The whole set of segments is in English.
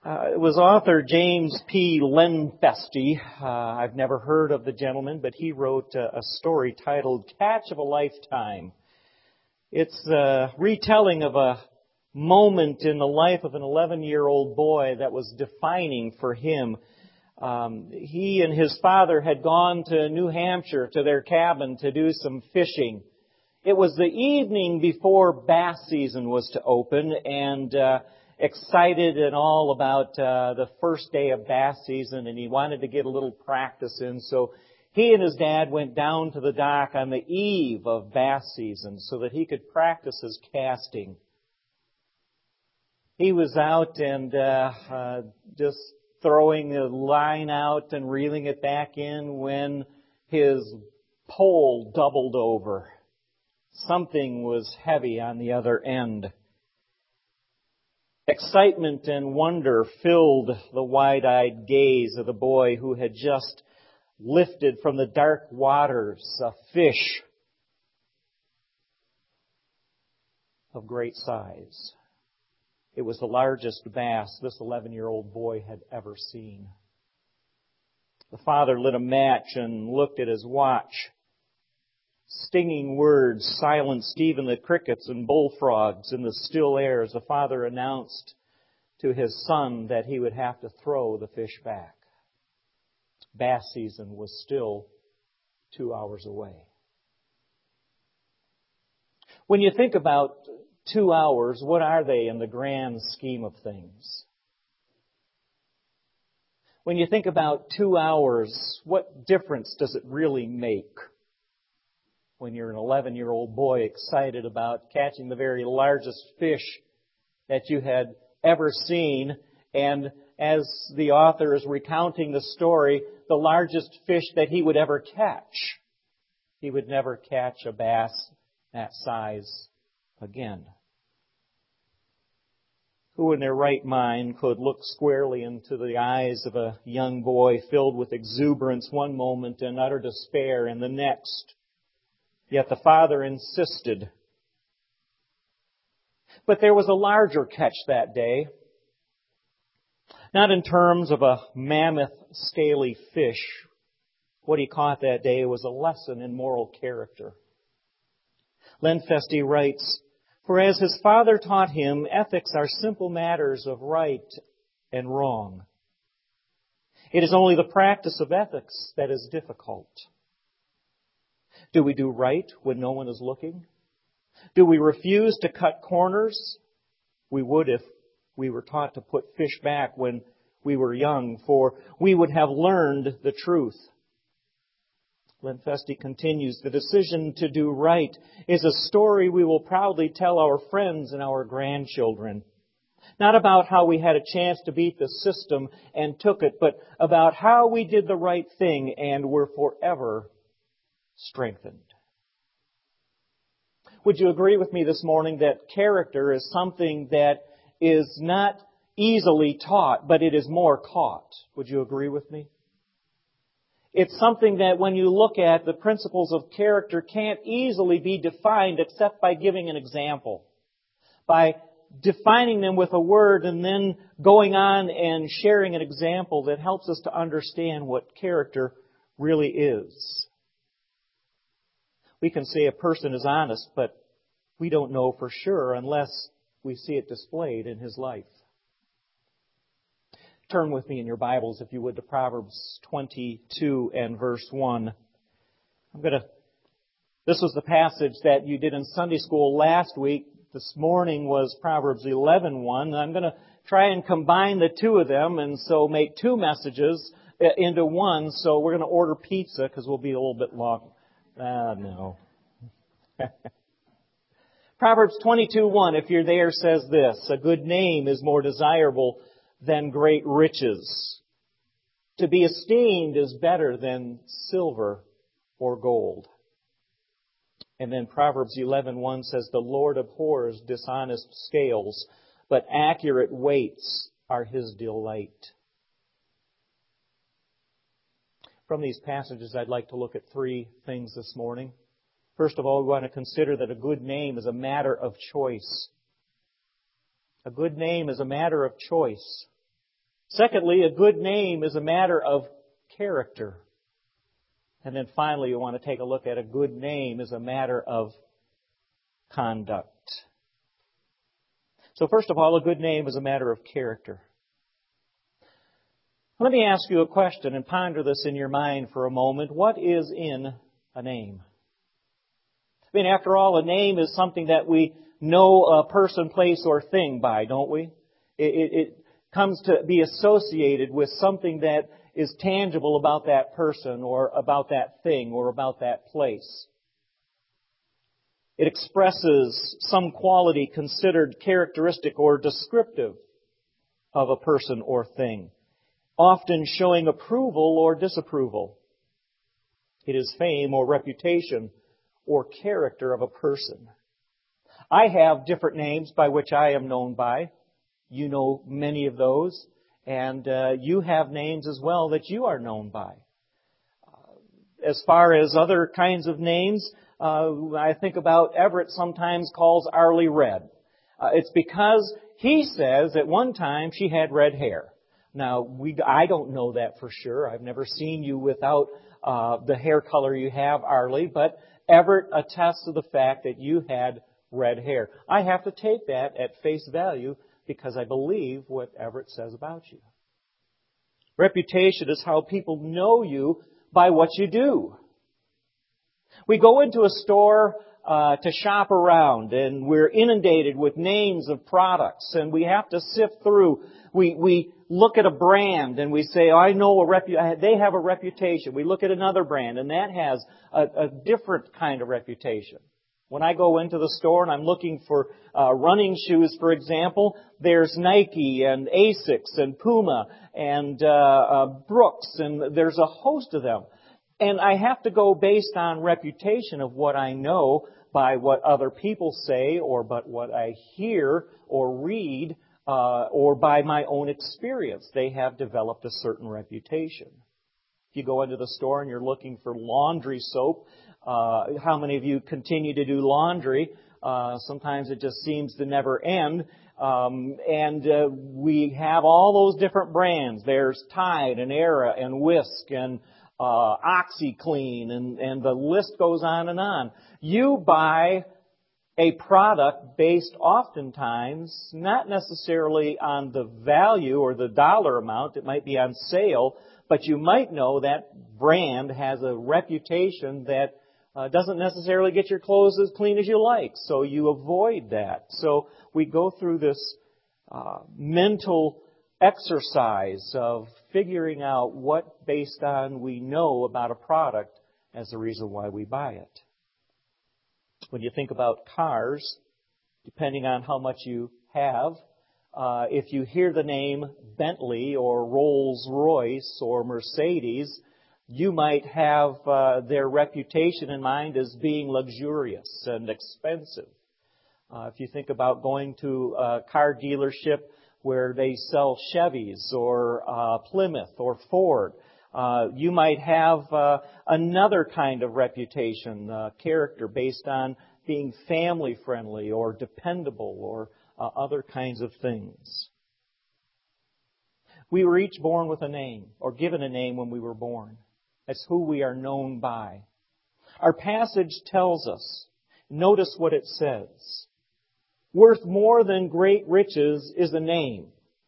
It was author James P. Lenfestey. I've never heard of the gentleman, but he wrote a story titled Catch of a Lifetime. It's a retelling of a moment in the life of an 11-year-old boy that was defining for him. He and his father had gone to New Hampshire to their cabin to do some fishing. It was the evening before bass season was to open, and excited and all about the first day of bass season, and he wanted to get a little practice in. So he and his dad went down to the dock on the eve of bass season so that he could practice his casting. He was out and just throwing the line out and reeling it back in when his pole doubled over. Something was heavy on the other end. Excitement and wonder filled the wide-eyed gaze of the boy who had just lifted from the dark waters a fish of great size. It was the largest bass this 11-year-old boy had ever seen. The father lit a match and looked at his watch. Stinging words silenced even the crickets and bullfrogs in the still air as the father announced to his son that he would have to throw the fish back. Bass season was still 2 hours away. When you think about 2 hours, what are they in the grand scheme of things? When you think about 2 hours, what difference does it really make? When you're an 11-year-old boy excited about catching the very largest fish that you had ever seen, and as the author is recounting the story, the largest fish that he would ever catch. He would never catch a bass that size again. Who in their right mind could look squarely into the eyes of a young boy filled with exuberance one moment and utter despair in the next? Yet the father insisted. But there was a larger catch that day. Not in terms of a mammoth, scaly fish. What he caught that day was a lesson in moral character. Lenfestey writes, "For as his father taught him, ethics are simple matters of right and wrong. It is only the practice of ethics that is difficult. Do we do right when no one is looking? Do we refuse to cut corners? We would if we were taught to put fish back when we were young, for we would have learned the truth." Lenfestey continues, "The decision to do right is a story we will proudly tell our friends and our grandchildren. Not about how we had a chance to beat the system and took it, but about how we did the right thing and were forever strengthened." Would you agree with me this morning that character is something that is not easily taught, but it is more caught? Would you agree with me? It's something that when you look at, the principles of character can't easily be defined except by giving an example. By defining them with a word and then going on and sharing an example that helps us to understand what character really is. We can say a person is honest, but we don't know for sure unless we see it displayed in his life. Turn with me in your Bibles, if you would, to Proverbs 22 and verse 1. This was the passage that you did in Sunday school last week. This morning was Proverbs 11:1. I'm going to try and combine the two of them and so make two messages into one. So we're going to order pizza because we'll be a little bit long. No. Proverbs 22:1, if you're there, says this: "A good name is more desirable than great riches. To be esteemed is better than silver or gold." And then Proverbs 11:1 says, "The Lord abhors dishonest scales, but accurate weights are His delight." From these passages, I'd like to look at three things this morning. First of all, we want to consider that a good name is a matter of choice. A good name is a matter of choice. Secondly, a good name is a matter of character. And then finally, you want to take a look at a good name as a matter of conduct. So first of all, a good name is a matter of character. Let me ask you a question and ponder this in your mind for a moment. What is in a name? I mean, after all, a name is something that we know a person, place, or thing by, don't we? It comes to be associated with something that is tangible about that person or about that thing or about that place. It expresses some quality considered characteristic or descriptive of a person or thing, often showing approval or disapproval. It is fame or reputation or character of a person. I have different names by which I am known by. You know many of those. And you have names as well that you are known by. As far as other kinds of names, I think about Everett sometimes calls Arlie Red. It's because he says at one time she had red hair. Now, I don't know that for sure. I've never seen you without the hair color you have, Arlie, but Everett attests to the fact that you had red hair. I have to take that at face value because I believe what Everett says about you. Reputation is how people know you by what you do. We go into a store to shop around, and we're inundated with names of products, and we have to sift through. We look at a brand and we say, I know they have a reputation. We look at another brand, and that has a different kind of reputation. When I go into the store and I'm looking for running shoes, for example, there's Nike and Asics and Puma and Brooks, and there's a host of them. And I have to go based on reputation of what I know by what other people say or but what I hear or read or by my own experience. They have developed a certain reputation. If you go into the store and you're looking for laundry soap, how many of you continue to do laundry? Sometimes it just seems to never end. We have all those different brands. There's Tide and Era and Whisk and OxyClean and the list goes on and on. You buy a product based oftentimes not necessarily on the value or the dollar amount. It might be on sale, but you might know that brand has a reputation that doesn't necessarily get your clothes as clean as you like, so you avoid that. So we go through this mental exercise of figuring out what, based on we know about a product, as the reason why we buy it. When you think about cars, depending on how much you have, if you hear the name Bentley or Rolls-Royce or Mercedes, you might have their reputation in mind as being luxurious and expensive. If you think about going to a car dealership where they sell Chevys or Plymouth or Ford, you might have another kind of reputation, character based on being family friendly or dependable or other kinds of things. We were each born with a name or given a name when we were born. That's who we are known by. Our passage tells us, notice what it says. Worth more than great riches is a name.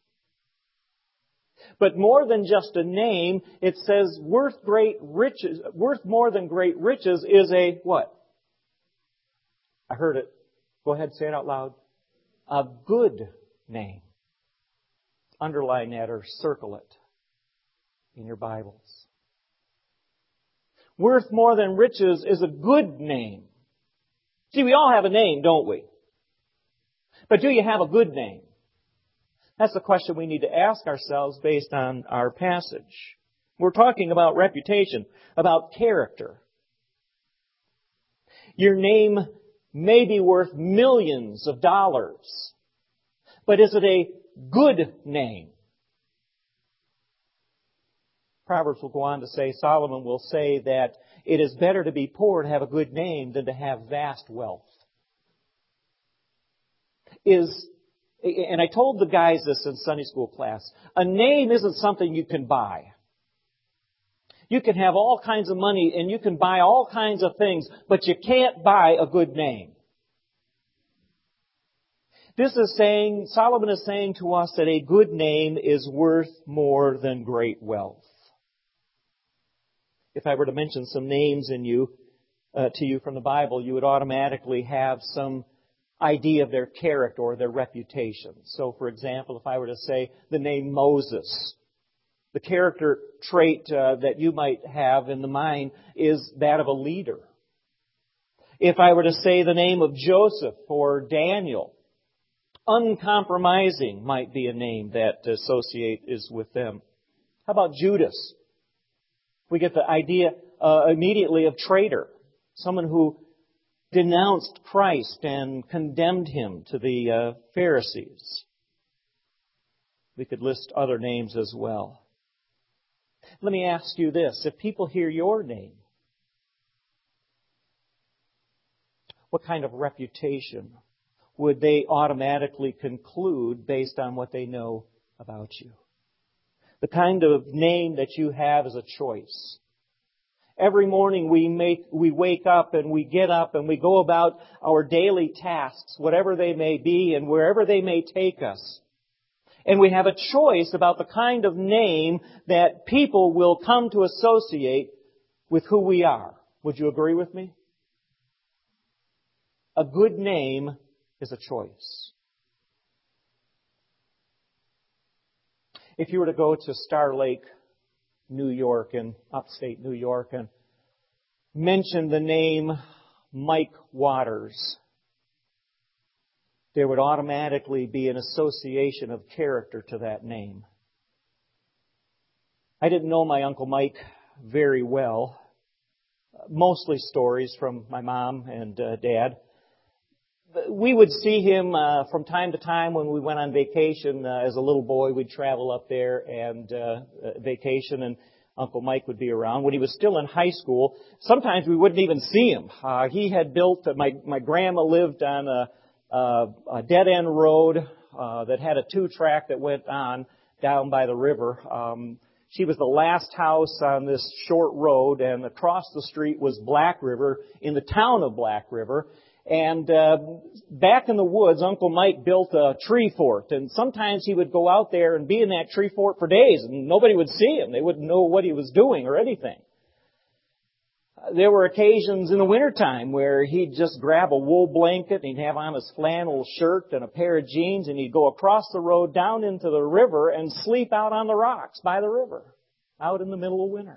But more than just a name, it says worth more than great riches is a what? I heard it. Go ahead, say it out loud. A good name. Underline that or circle it in your Bibles. Worth more than riches is a good name. See, we all have a name, don't we? But do you have a good name? That's the question we need to ask ourselves based on our passage. We're talking about reputation, about character. Your name may be worth millions of dollars, but is it a good name? Proverbs will go on to say, Solomon will say that it is better to be poor and have a good name than to have vast wealth. Is And I told the guys this in Sunday school class. A name isn't something you can buy. You can have all kinds of money and you can buy all kinds of things, but you can't buy a good name. Solomon is saying to us that a good name is worth more than great wealth. If I were to mention some names to you from the Bible, you would automatically have some idea of their character or their reputation. So, for example, if I were to say the name Moses, the character trait that you might have in the mind is that of a leader. If I were to say the name of Joseph or Daniel, uncompromising might be a name that is with them. How about Judas? We get the idea immediately of traitor, someone who denounced Christ and condemned Him to the Pharisees. We could list other names as well. Let me ask you this. If people hear your name, what kind of reputation would they automatically conclude based on what they know about you? The kind of name that you have is a choice. Every morning we wake up and we get up and we go about our daily tasks, whatever they may be and wherever they may take us. And we have a choice about the kind of name that people will come to associate with who we are. Would you agree with me? A good name is a choice. If you were to go to Star Lake, New York, in upstate New York, and mention the name Mike Waters, there would automatically be an association of character to that name. I didn't know my Uncle Mike very well. Mostly stories from my mom and Dad. We would see him from time to time when we went on vacation. As a little boy, we'd travel up there and vacation, and Uncle Mike would be around. When he was still in high school, sometimes we wouldn't even see him. He had built, my grandma lived on a dead-end road that had a 2-track that went on down by the river. She was the last house on this short road, and across the street was Black River in the town of Black River. And back in the woods, Uncle Mike built a tree fort, and sometimes he would go out there and be in that tree fort for days, and nobody would see him. They wouldn't know what he was doing or anything. There were occasions in the wintertime where he'd just grab a wool blanket, and he'd have on his flannel shirt and a pair of jeans, and he'd go across the road down into the river and sleep out on the rocks by the river, out in the middle of winter.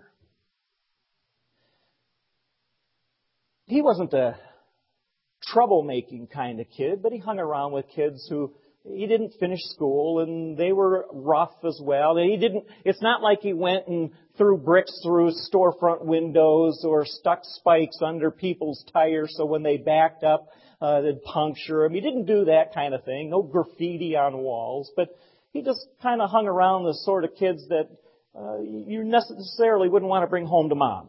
He wasn't a troublemaking kind of kid, but he hung around with kids who he didn't finish school and they were rough as well. It's not like he went and threw bricks through storefront windows or stuck spikes under people's tires so when they backed up, they'd puncture them. He didn't do that kind of thing. No graffiti on walls, but he just kind of hung around the sort of kids that you necessarily wouldn't want to bring home to Mom.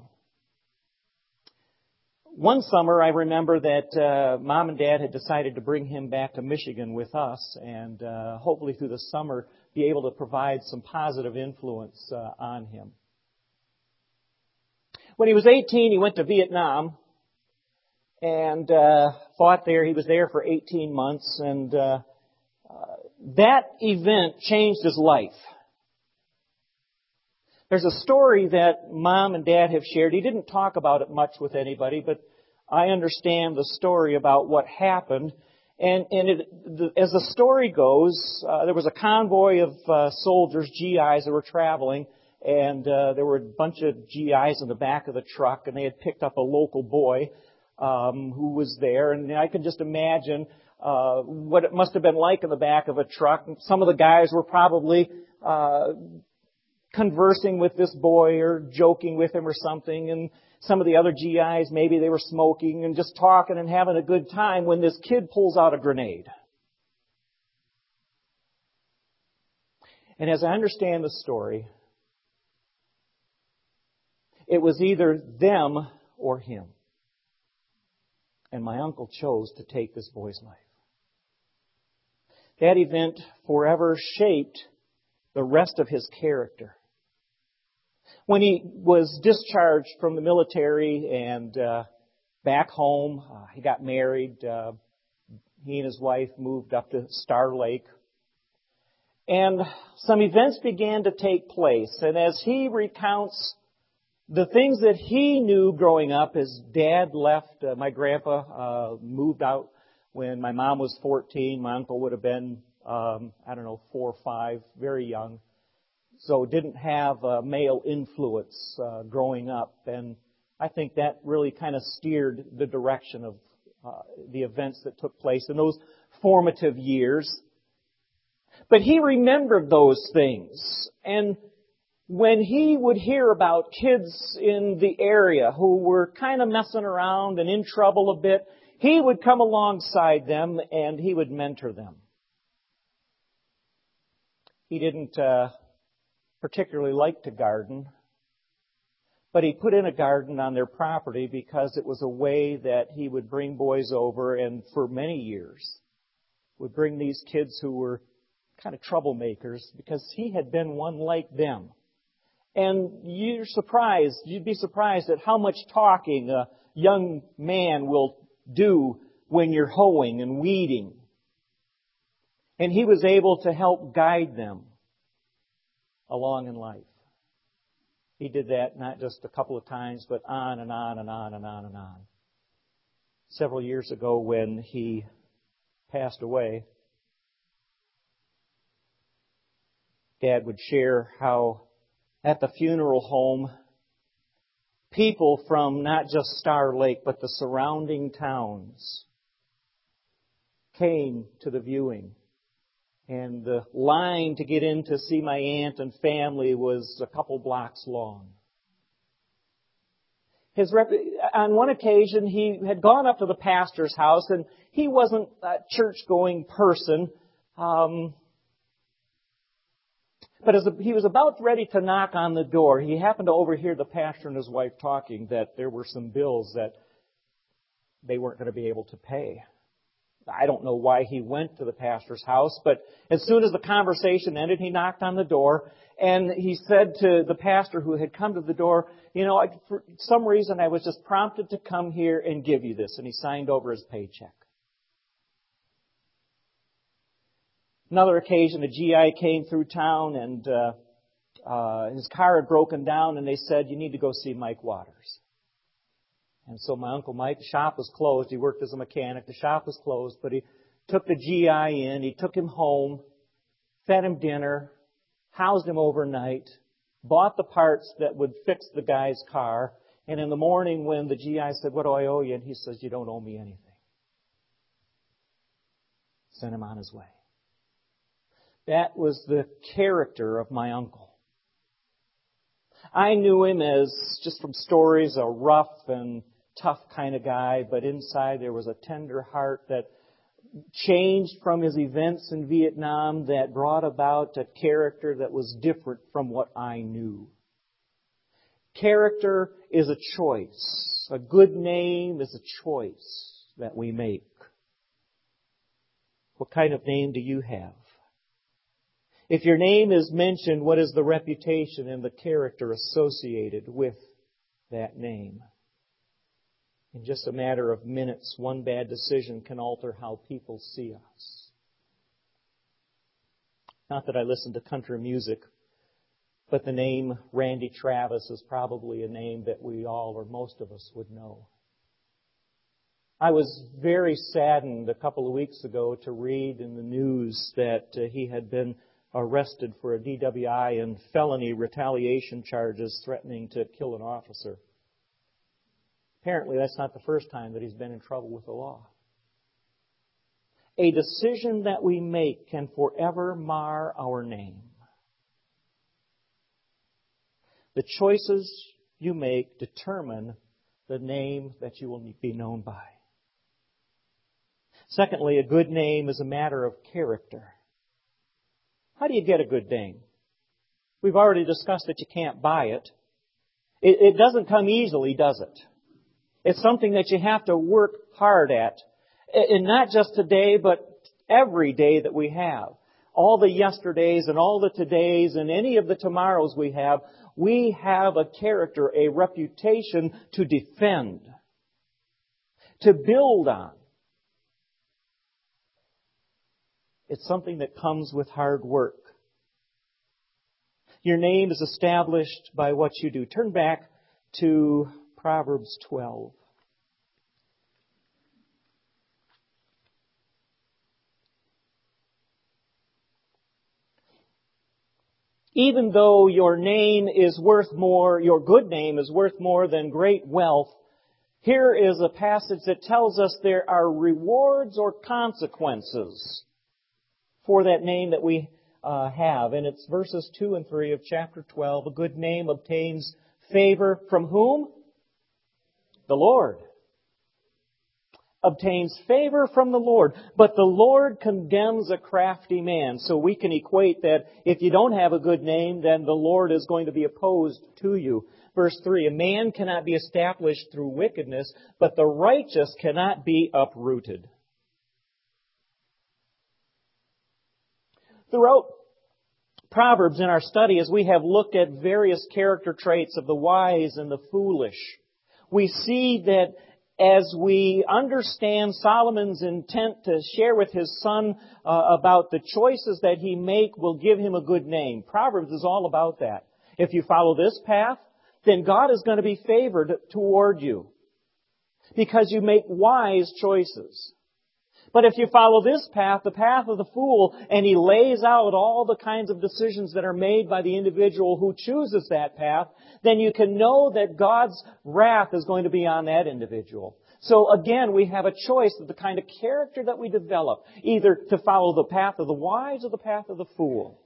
One summer, I remember that Mom and Dad had decided to bring him back to Michigan with us and hopefully through the summer be able to provide some positive influence on him. When he was 18, he went to Vietnam and fought there. He was there for 18 months, and that event changed his life. There's a story that Mom and Dad have shared. He didn't talk about it much with anybody, but I understand the story about what happened. And as the story goes, there was a convoy of soldiers, GIs, that were traveling, and there were a bunch of GIs in the back of the truck, and they had picked up a local boy who was there. And I can just imagine what it must have been like in the back of a truck. Some of the guys were probably conversing with this boy or joking with him or something, and some of the other GIs, maybe they were smoking and just talking and having a good time when this kid pulls out a grenade. And as I understand the story, it was either them or him. And my uncle chose to take this boy's life. That event forever shaped the rest of his character. When he was discharged from the military and back home, he got married. He and his wife moved up to Star Lake. And some events began to take place. And as he recounts the things that he knew growing up, his dad left. My grandpa moved out when my mom was 14. My uncle would have been, 4 or 5, very young. So didn't have male influence growing up. And I think that really kind of steered the direction of the events that took place in those formative years. But he remembered those things. And when he would hear about kids in the area who were kind of messing around and in trouble a bit, he would come alongside them and he would mentor them. He didn't particularly like to garden, but he put in a garden on their property because it was a way that he would bring boys over, and for many years would bring these kids who were kind of troublemakers because he had been one like them. And you'd be surprised at how much talking a young man will do when you're hoeing and weeding. And he was able to help guide them along in life. He did that not just a couple of times, but on and on and on and on and on. Several years ago when he passed away, Dad would share how at the funeral home, people from not just Star Lake, but the surrounding towns came to the viewing. And the line to get in to see my aunt and family was a couple blocks long. On one occasion, he had gone up to the pastor's house, and he wasn't a church-going person. But as he was about ready to knock on the door, he happened to overhear the pastor and his wife talking that there were some bills that they weren't going to be able to pay. I don't know why he went to the pastor's house, but as soon as the conversation ended, he knocked on the door, and he said to the pastor who had come to the door, for some reason I was just prompted to come here and give you this, and he signed over his paycheck. Another occasion, a GI came through town, and his car had broken down, and they said, "You need to go see Mike Waters." And so my Uncle Mike, the shop was closed. He worked as a mechanic. The shop was closed, but he took the GI in. He took him home, fed him dinner, housed him overnight, bought the parts that would fix the guy's car. And in the morning when the GI said, "What do I owe you?" And he says, "You don't owe me anything." Sent him on his way. That was the character of my uncle. I knew him as, just from stories, a rough and tough kind of guy, but inside there was a tender heart that changed from his events in Vietnam that brought about a character that was different from what I knew. Character is a choice. A good name is a choice that we make. What kind of name do you have? If your name is mentioned, what is the reputation and the character associated with that name? In just a matter of minutes, one bad decision can alter how people see us. Not that I listen to country music, but the name Randy Travis is probably a name that we all, or most of us, would know. I was very saddened a couple of weeks ago to read in the news that he had been arrested for a DWI and felony retaliation charges threatening to kill an officer. Apparently, that's not the first time that he's been in trouble with the law. A decision that we make can forever mar our name. The choices you make determine the name that you will be known by. Secondly, a good name is a matter of character. How do you get a good name? We've already discussed that you can't buy it. It doesn't come easily, does it? It's something that you have to work hard at. And not just today, but every day that we have. All the yesterdays and all the todays and any of the tomorrows we have a character, a reputation to defend, to build on. It's something that comes with hard work. Your name is established by what you do. Turn back to Proverbs 12. Even though your name is worth more, your good name is worth more than great wealth, here is a passage that tells us there are rewards or consequences for that name that we have. And it's verses 2 and 3 of chapter 12. A good name obtains favor from whom? The Lord. Obtains favor from the Lord. But the Lord condemns a crafty man. So we can equate that if you don't have a good name, then the Lord is going to be opposed to you. Verse 3, a man cannot be established through wickedness, but the righteous cannot be uprooted. Throughout Proverbs in our study, as we have looked at various character traits of the wise and the foolish, we see that as we understand Solomon's intent to share with his son about the choices that he make will give him a good name. Proverbs is all about that. If you follow this path, then God is going to be favored toward you because you make wise choices. But if you follow this path, the path of the fool, and he lays out all the kinds of decisions that are made by the individual who chooses that path, then you can know that God's wrath is going to be on that individual. So again, we have a choice of the kind of character that we develop, either to follow the path of the wise or the path of the fool.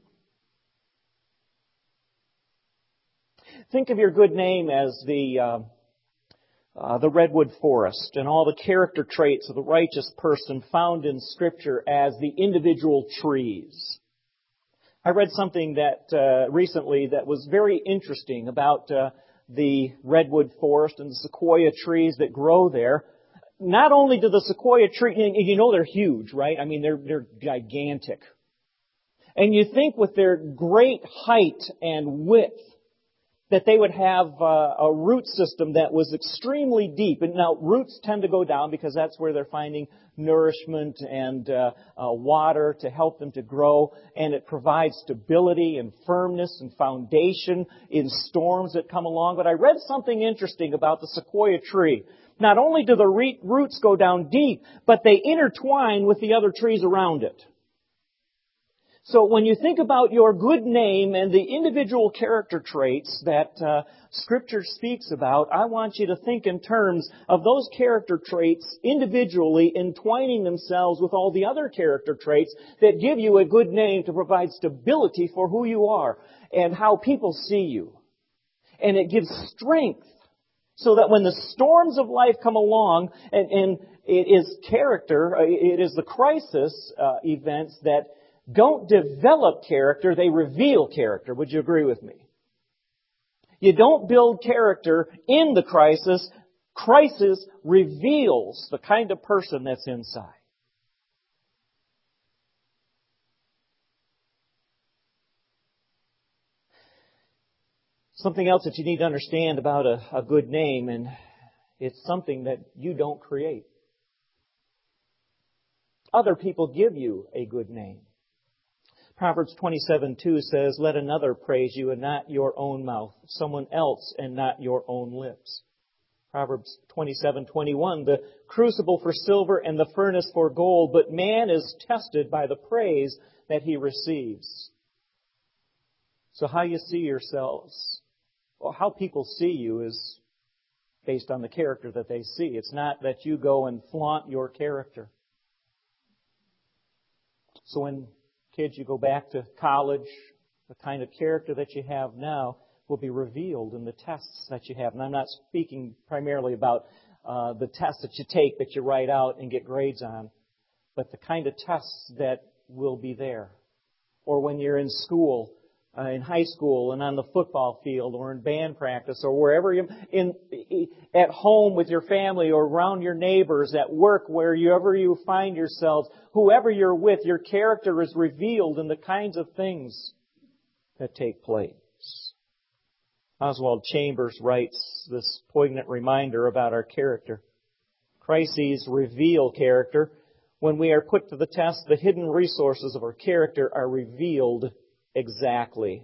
Think of your good name as the redwood forest and all the character traits of the righteous person found in Scripture as the individual trees. I read something that recently that was very interesting about the redwood forest and the sequoia trees that grow there. Not only do the sequoia tree, you know they're huge, right? I mean, they're gigantic. And you think with their great height and width, that they would have a root system that was extremely deep. And now roots tend to go down because that's where they're finding nourishment and water to help them to grow. And it provides stability and firmness and foundation in storms that come along. But I read something interesting about the sequoia tree. Not only do the roots go down deep, but they intertwine with the other trees around it. So when you think about your good name and the individual character traits that Scripture speaks about, I want you to think in terms of those character traits individually entwining themselves with all the other character traits that give you a good name to provide stability for who you are and how people see you. And it gives strength so that when the storms of life come along, and it is character, it is the crisis events that don't develop character, they reveal character. Would you agree with me? You don't build character in the crisis. Crisis reveals the kind of person that's inside. Something else that you need to understand about a good name, and it's something that you don't create. Other people give you a good name. Proverbs 27:2 says, let another praise you and not your own mouth, someone else and not your own lips. Proverbs 27:21, the crucible for silver and the furnace for gold, but man is tested by the praise that he receives. So how you see yourselves, or how people see you is based on the character that they see. It's not that you go and flaunt your character. So when kids, you go back to college, the kind of character that you have now will be revealed in the tests that you have. And I'm not speaking primarily about the tests that you take, that you write out and get grades on, but the kind of tests that will be there. Or when you're in school, in high school and on the football field or in band practice or wherever at home with your family or around your neighbors, at work, wherever you find yourselves, whoever you're with, your character is revealed in the kinds of things that take place. Oswald Chambers writes this poignant reminder about our character. Crises reveal character. When we are put to the test, the hidden resources of our character are revealed exactly.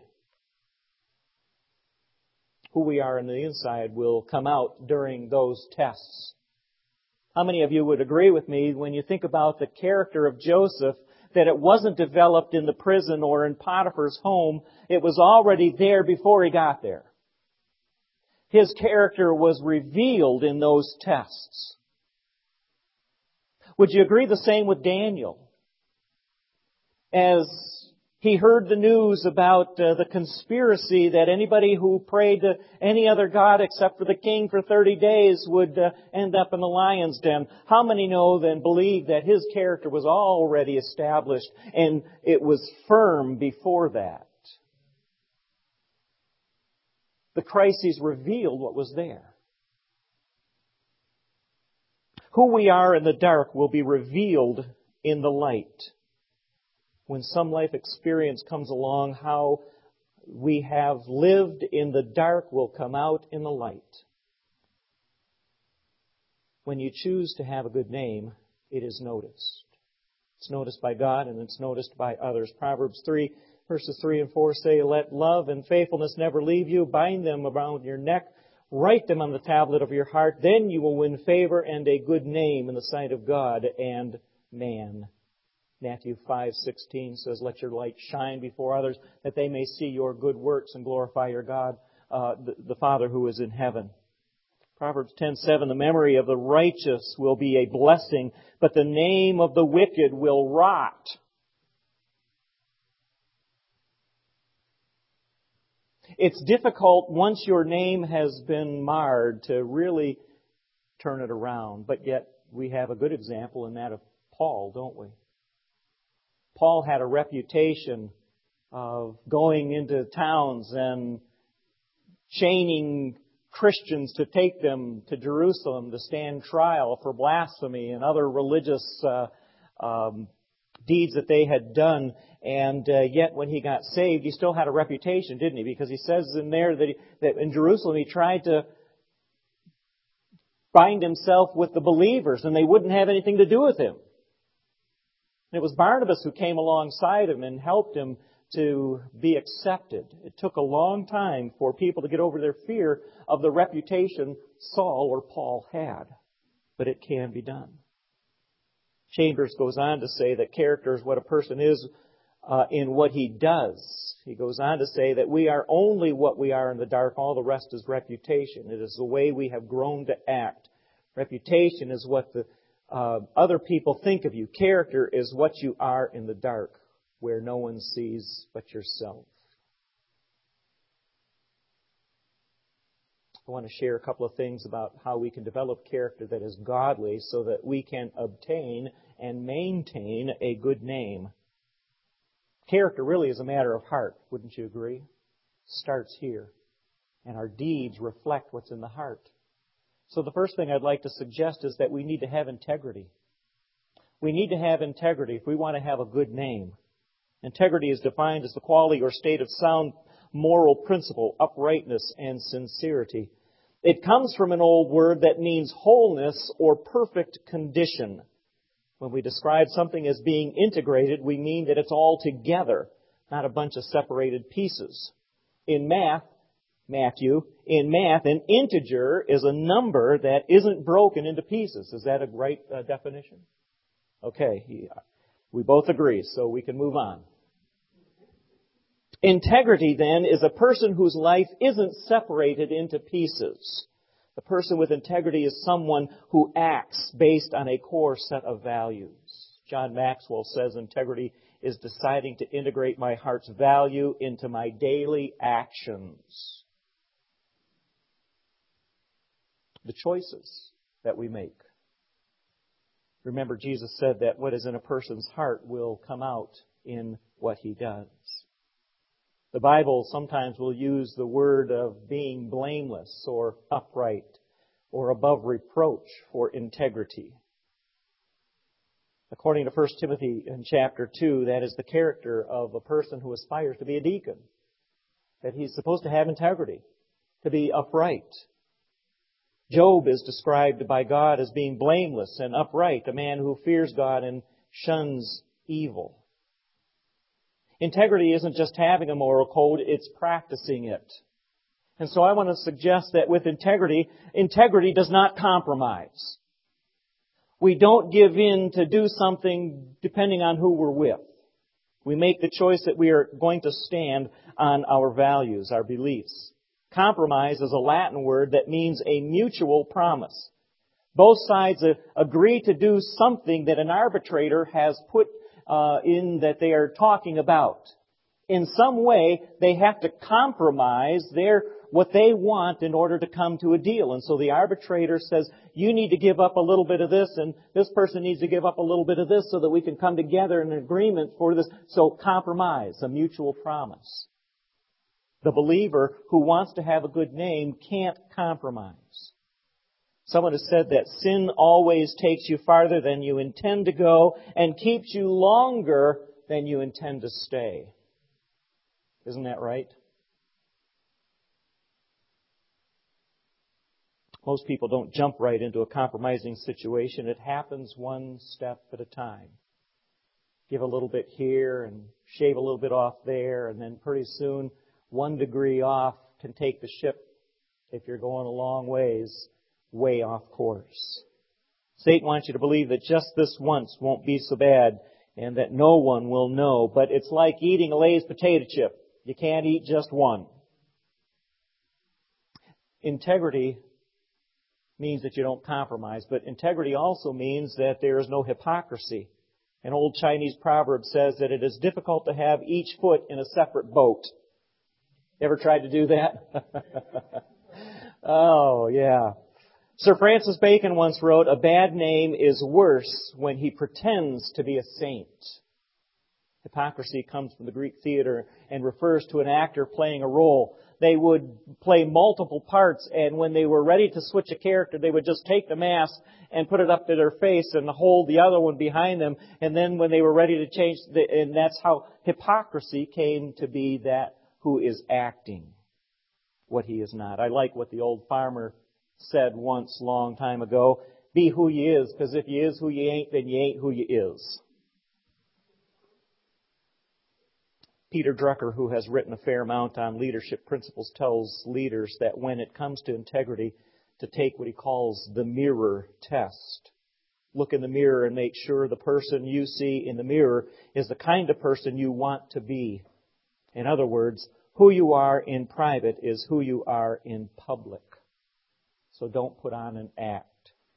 Who we are on the inside will come out during those tests. How many of you would agree with me when you think about the character of Joseph, that it wasn't developed in the prison or in Potiphar's home, it was already there before he got there? His character was revealed in those tests. Would you agree the same with Daniel? As he heard the news about the conspiracy that anybody who prayed to any other god except for the king for 30 days would end up in the lion's den. How many know and believe that his character was already established and it was firm before that? The crises revealed what was there. Who we are in the dark will be revealed in the light. When some life experience comes along, how we have lived in the dark will come out in the light. When you choose to have a good name, it is noticed. It's noticed by God and it's noticed by others. Proverbs 3, verses 3 and 4 say, "Let love and faithfulness never leave you. Bind them around your neck. Write them on the tablet of your heart. Then you will win favor and a good name in the sight of God and man." Matthew 5:16 says, "Let your light shine before others, that they may see your good works and glorify your God, the Father who is in heaven." Proverbs 10:7, "The memory of the righteous will be a blessing, but the name of the wicked will rot." It's difficult once your name has been marred to really turn it around, but yet we have a good example in that of Paul, don't we? Paul had a reputation of going into towns and chaining Christians to take them to Jerusalem to stand trial for blasphemy and other religious deeds that they had done. And yet when he got saved, he still had a reputation, didn't he? Because he says in there that in Jerusalem he tried to bind himself with the believers and they wouldn't have anything to do with him. And it was Barnabas who came alongside him and helped him to be accepted. It took a long time for people to get over their fear of the reputation Saul or Paul had. But it can be done. Chambers goes on to say that character is what a person is in what he does. He goes on to say that we are only what we are in the dark. All the rest is reputation. It is the way we have grown to act. Reputation is what the other people think of you. Character is what you are in the dark, where no one sees but yourself. I want to share a couple of things about how we can develop character that is godly so that we can obtain and maintain a good name. Character really is a matter of heart, wouldn't you agree? It starts here. And our deeds reflect what's in the heart. So the first thing I'd like to suggest is that we need to have integrity. We need to have integrity if we want to have a good name. Integrity is defined as the quality or state of sound moral principle, uprightness, and sincerity. It comes from an old word that means wholeness or perfect condition. When we describe something as being integrated, we mean that it's all together, not a bunch of separated pieces. In math, an integer is a number that isn't broken into pieces. Is that a right definition? Okay, we both agree, so we can move on. Integrity, then, is a person whose life isn't separated into pieces. The person with integrity is someone who acts based on a core set of values. John Maxwell says integrity is deciding to integrate my heart's value into my daily actions. The choices that we make. Remember, Jesus said that what is in a person's heart will come out in what he does. The Bible sometimes will use the word of being blameless or upright or above reproach for integrity. According to 1 Timothy in chapter 2, that is the character of a person who aspires to be a deacon. That he's supposed to have integrity, to be upright. Job is described by God as being blameless and upright, a man who fears God and shuns evil. Integrity isn't just having a moral code, it's practicing it. And so I want to suggest that with integrity, integrity does not compromise. We don't give in to do something depending on who we're with. We make the choice that we are going to stand on our values, our beliefs. Compromise is a Latin word that means a mutual promise. Both sides agree to do something that an arbitrator has put in that they are talking about. In some way, they have to compromise what they want in order to come to a deal. And so the arbitrator says, you need to give up a little bit of this, and this person needs to give up a little bit of this so that we can come together in an agreement for this. So compromise, a mutual promise. The believer who wants to have a good name can't compromise. Someone has said that sin always takes you farther than you intend to go and keeps you longer than you intend to stay. Isn't that right? Most people don't jump right into a compromising situation. It happens one step at a time. Give a little bit here and shave a little bit off there, and then pretty soon 1 degree off can take the ship, if you're going a long ways, way off course. Satan wants you to believe that just this once won't be so bad and that no one will know. But it's like eating a Lay's potato chip. You can't eat just one. Integrity means that you don't compromise, but integrity also means that there is no hypocrisy. An old Chinese proverb says that it is difficult to have each foot in a separate boat. Ever tried to do that? Oh, yeah. Sir Francis Bacon once wrote, a bad name is worse when he pretends to be a saint. Hypocrisy comes from the Greek theater and refers to an actor playing a role. They would play multiple parts, and when they were ready to switch a character, they would just take the mask and put it up to their face and hold the other one behind them. And then when they were ready to change, and that's how hypocrisy came to be that who is acting what he is not. I like what the old farmer said once, long time ago. Be who you is, because if you is who you ain't, then you ain't who you is. Peter Drucker, who has written a fair amount on leadership principles, tells leaders that when it comes to integrity, to take what he calls the mirror test. Look in the mirror and make sure the person you see in the mirror is the kind of person you want to be. In other words, who you are in private is who you are in public. So don't put on an act.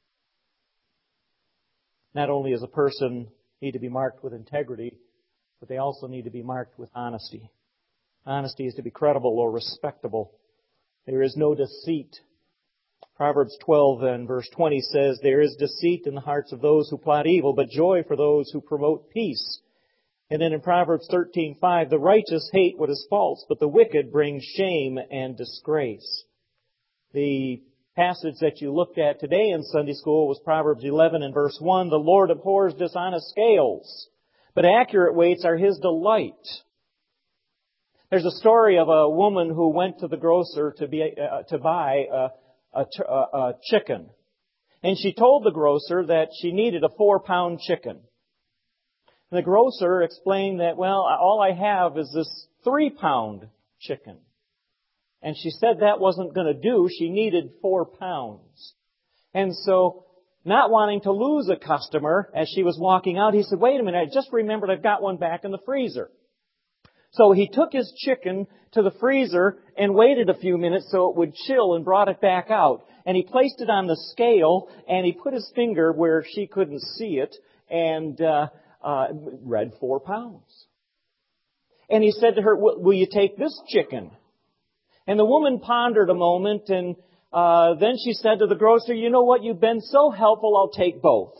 Not only does a person need to be marked with integrity, but they also need to be marked with honesty. Honesty is to be credible or respectable. There is no deceit. Proverbs 12 and verse 20 says, there is deceit in the hearts of those who plot evil, but joy for those who promote peace. And then in Proverbs 13:5, the righteous hate what is false, but the wicked bring shame and disgrace. The passage that you looked at today in Sunday school was Proverbs 11 and verse 1. The Lord abhors dishonest scales, but accurate weights are His delight. There's a story of a woman who went to the grocer to buy a chicken. And she told the grocer that she needed a 4-pound chicken. And the grocer explained that, well, all I have is this 3-pound chicken. And she said that wasn't going to do. She needed 4 pounds. And so, not wanting to lose a customer as she was walking out, he said, wait a minute, I just remembered I've got one back in the freezer. So he took his chicken to the freezer and waited a few minutes so it would chill and brought it back out. And he placed it on the scale and he put his finger where she couldn't see it and read 4 pounds. And he said to her, will you take this chicken? And the woman pondered a moment and then she said to the grocer, you know what, you've been so helpful, I'll take both.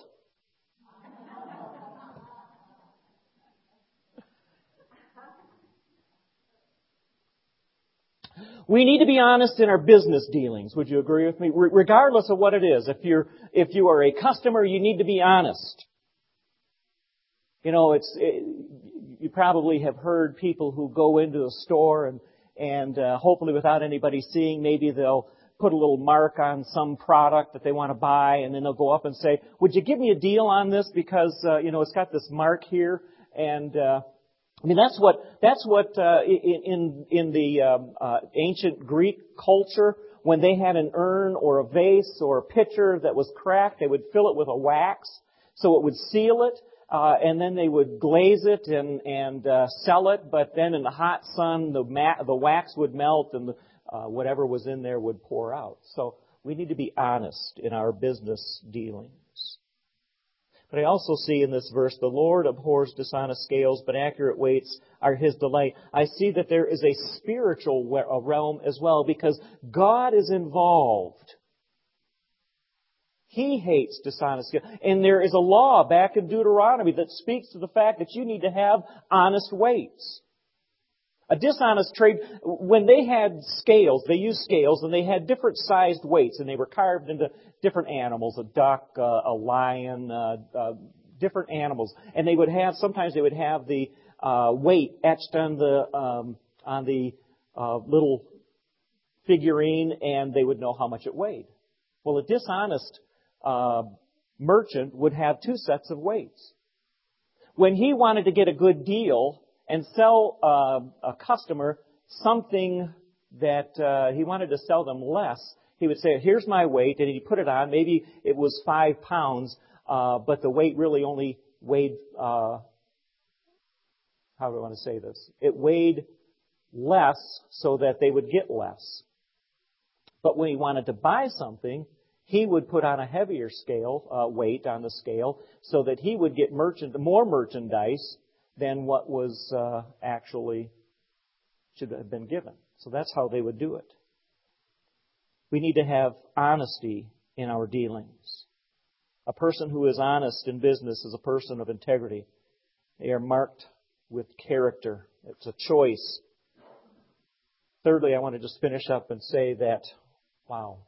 We need to be honest in our business dealings. Would you agree with me? Regardless of what it is. If you are a customer, you need to be honest. You know, you probably have heard people who go into the store and hopefully without anybody seeing, maybe they'll put a little mark on some product that they want to buy, and then they'll go up and say, "Would you give me a deal on this because it's got this mark here?" And I mean, that's what in the ancient Greek culture, when they had an urn or a vase or a pitcher that was cracked, they would fill it with a wax so it would seal it, and then they would glaze it and sell it. But then in the hot sun, the wax would melt and whatever was in there would pour out. So we need to be honest in our business dealings. But I also see in this verse, the Lord abhors dishonest scales, but accurate weights are His delight. I see that there is a spiritual realm as well, because God is involved. He hates dishonest scales. And there is a law back in Deuteronomy that speaks to the fact that you need to have honest weights. A dishonest trade, when they had scales, they used scales, and they had different sized weights, and they were carved into different animals, a duck, a lion, different animals. And sometimes they would have the weight etched on the little figurine, and they would know how much it weighed. Well, a dishonest merchant would have two sets of weights. When he wanted to get a good deal and sell a customer something that he wanted to sell them less, he would say, "Here's my weight," and he'd put it on. Maybe it was 5 pounds, but the weight really only weighed, how do I want to say this? It weighed less so that they would get less. But when he wanted to buy something, he would put on a heavier scale, weight on the scale, so that he would get more merchandise than what was actually should have been given. So that's how they would do it. We need to have honesty in our dealings. A person who is honest in business is a person of integrity. They are marked with character. It's a choice. Thirdly, I want to just finish up and say that, wow.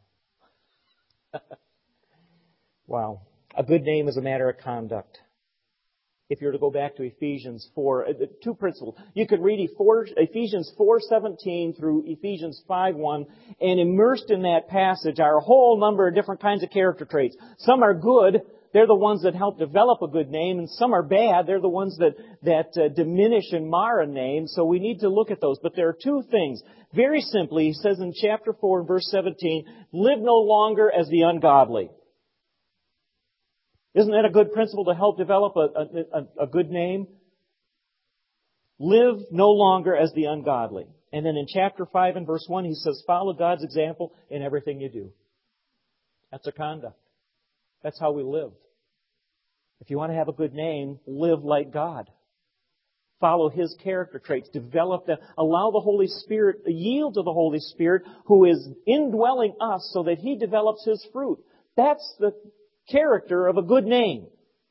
Wow. A good name is a matter of conduct. If you were to go back to Ephesians 4, two principles. You could read Ephesians 4:17 through Ephesians 5:1, and immersed in that passage are a whole number of different kinds of character traits. Some are good. They're the ones that help develop a good name, and some are bad. They're the ones that diminish and mar a name, so we need to look at those. But there are two things. Very simply, he says in chapter 4 and verse 17, live no longer as the ungodly. Isn't that a good principle to help develop a good name? Live no longer as the ungodly. And then in chapter 5 and verse 1, he says, follow God's example in everything you do. That's a conduct. That's how we live. If you want to have a good name, live like God. Follow His character traits. Develop them. Allow the Holy Spirit, yield to the Holy Spirit who is indwelling us so that He develops His fruit. That's the character of a good name.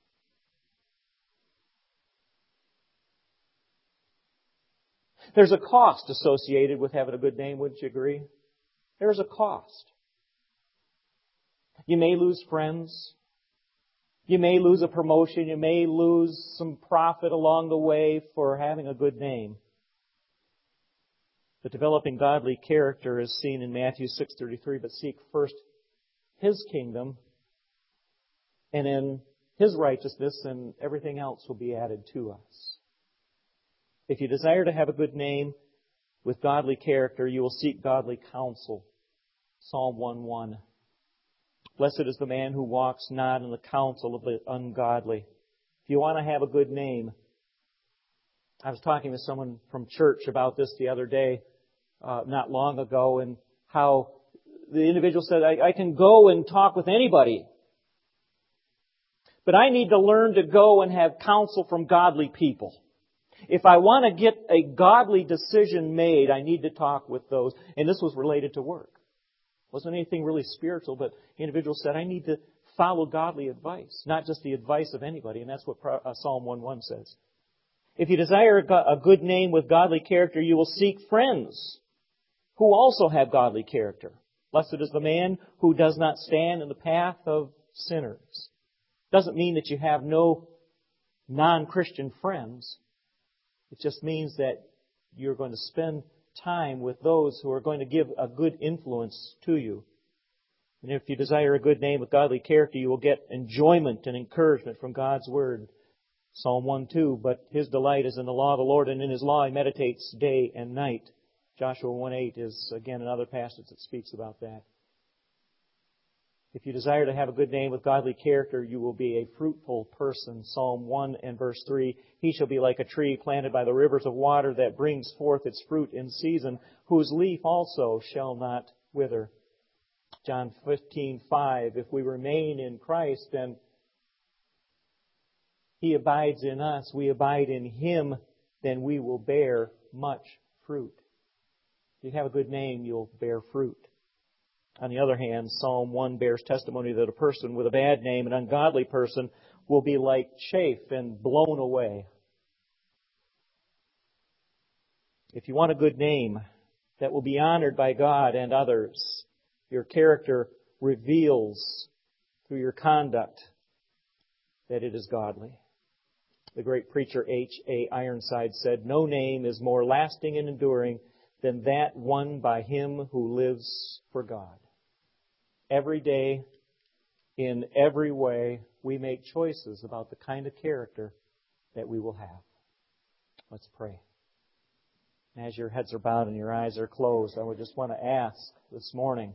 There's a cost associated with having a good name, wouldn't you agree? There's a cost. You may lose friends. You may lose a promotion. You may lose some profit along the way for having a good name. But developing godly character is seen in Matthew 6:33, but seek first His kingdom, and in His righteousness, and everything else will be added to us. If you desire to have a good name with godly character, you will seek godly counsel. Psalm 1:1. Blessed is the man who walks not in the counsel of the ungodly. If you want to have a good name, I was talking to someone from church about this the other day, not long ago, and how the individual said, I can go and talk with anybody, but I need to learn to go and have counsel from godly people. If I want to get a godly decision made, I need to talk with those. And this was related to work. It wasn't anything really spiritual, but the individual said, I need to follow godly advice, not just the advice of anybody. And that's what Psalm 1:1 says. If you desire a good name with godly character, you will seek friends who also have godly character. Blessed is the man who does not stand in the path of sinners. Doesn't mean that you have no non-Christian friends. It just means that you're going to spend time with those who are going to give a good influence to you. And if you desire a good name with godly character, you will get enjoyment and encouragement from God's Word. Psalm 1:2, but his delight is in the law of the Lord, and in his law he meditates day and night. Joshua 1:8 is, again, another passage that speaks about that. If you desire to have a good name with godly character, you will be a fruitful person. Psalm 1 and verse 3, he shall be like a tree planted by the rivers of water that brings forth its fruit in season, whose leaf also shall not wither. John 15:5, if we remain in Christ, then He abides in us, we abide in Him, then we will bear much fruit. If you have a good name, you'll bear fruit. On the other hand, Psalm 1 bears testimony that a person with a bad name, an ungodly person, will be like chaff and blown away. If you want a good name that will be honored by God and others, your character reveals through your conduct that it is godly. The great preacher H.A. Ironside said, no name is more lasting and enduring than that won by him who lives for God. Every day, in every way, we make choices about the kind of character that we will have. Let's pray. As your heads are bowed and your eyes are closed, I would just want to ask this morning,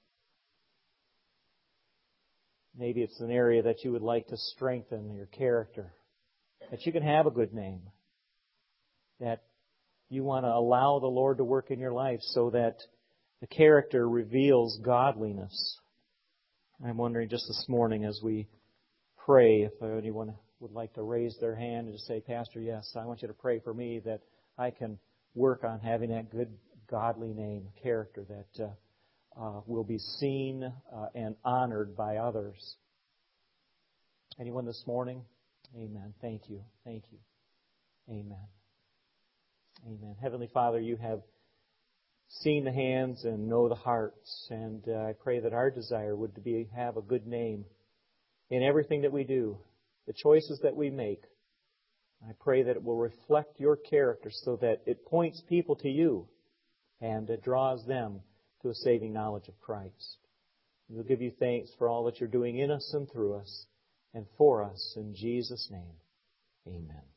maybe it's an area that you would like to strengthen your character, that you can have a good name, that you want to allow the Lord to work in your life so that the character reveals godliness. I'm wondering just this morning as we pray if anyone would like to raise their hand and just say, Pastor, yes, I want you to pray for me that I can work on having that good godly name, character that will be seen and honored by others. Anyone this morning? Amen. Thank you. Thank you. Amen. Amen. Heavenly Father, you have seen the hands and know the hearts. And I pray that our desire would be have a good name in everything that we do, the choices that we make. I pray that it will reflect your character so that it points people to you and it draws them to a saving knowledge of Christ. We'll give you thanks for all that you're doing in us and through us and for us. In Jesus' name, amen.